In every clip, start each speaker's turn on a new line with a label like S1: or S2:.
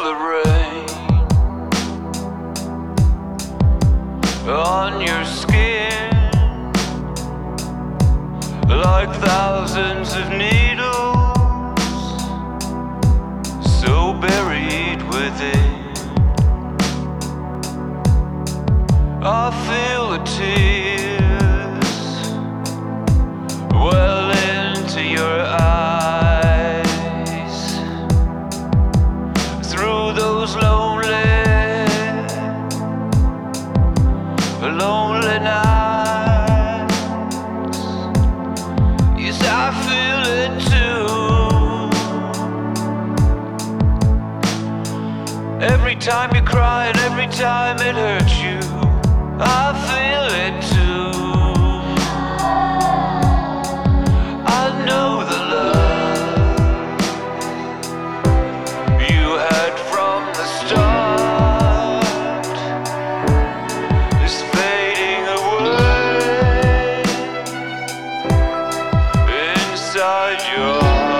S1: the rain on your skin, like thousands of needles so buried within. I feel the tears well into your eyes through those lonely nights. Yes, I feel it too. Every time you cry and every time it hurts you, I feel it too. I know the love you had from the start is fading away inside your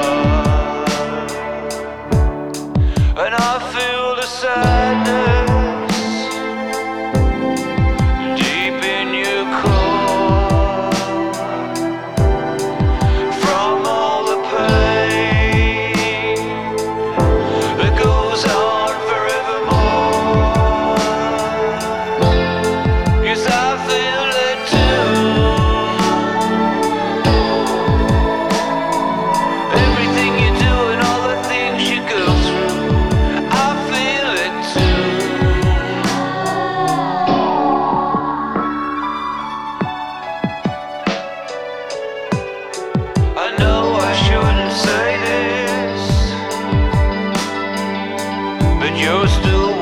S1: heart, and I feel the sadness you're still